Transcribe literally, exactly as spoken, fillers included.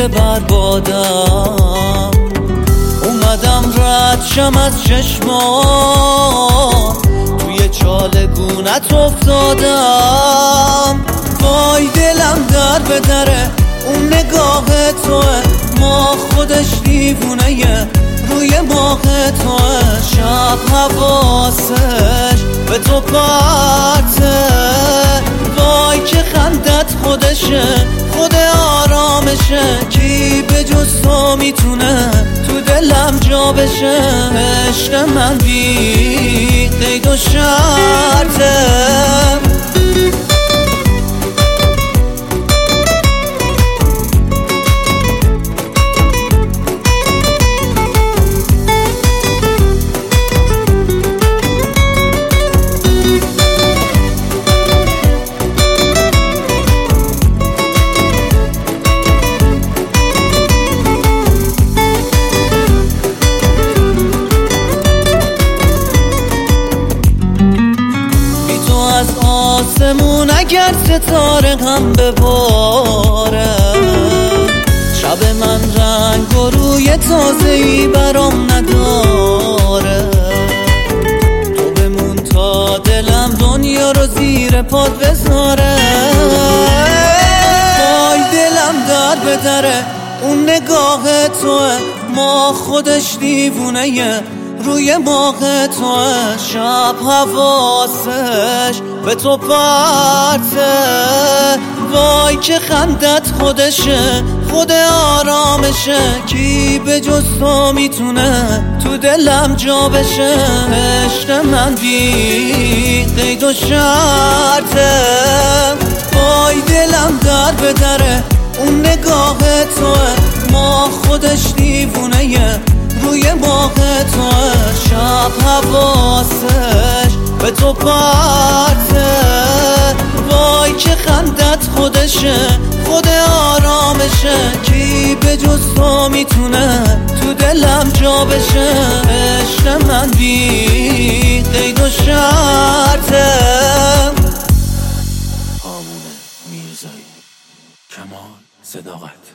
بربادم، اومدم رد شم از چشمان، توی چالگونت افتادم. وای دلم در به دره اون نگاه توه، ما خودش دیوونه یه روی ماه توه. شب حواسش به تو پرته، وای که خندت خودشه خود آرامشه. کی به جز تو میتونه تو دلم جا بشه؟ عشق من بی قید و شرطه. از آسمون اگر ستاره هم بباره، شب من رنگ و روی تازه‌ای برام نداره. تو بمون تا دلم دنیا رو زیر پات بذاره. وای دلم در به دره اون نگاه توه، ما خودش دیوونه یه روی ماه توه. شب حواسش به تو پرته، وای که خندت خودشه خود آرامشه. کی به جز تو میتونه تو دلم جا بشه؟ عشق من بی قید و شرطه. وای دلم در به دره اون نگاه توه، ما خودش دیوونه یه روی ماه توه. شب حواسش به تو پرته، وای که خندت خودشه خود آرامشه. کی به جز تو میتونه تو دلم جا بشه؟ عشق من بی قید و شرطه. هامون میرزایی، کمال صداقت.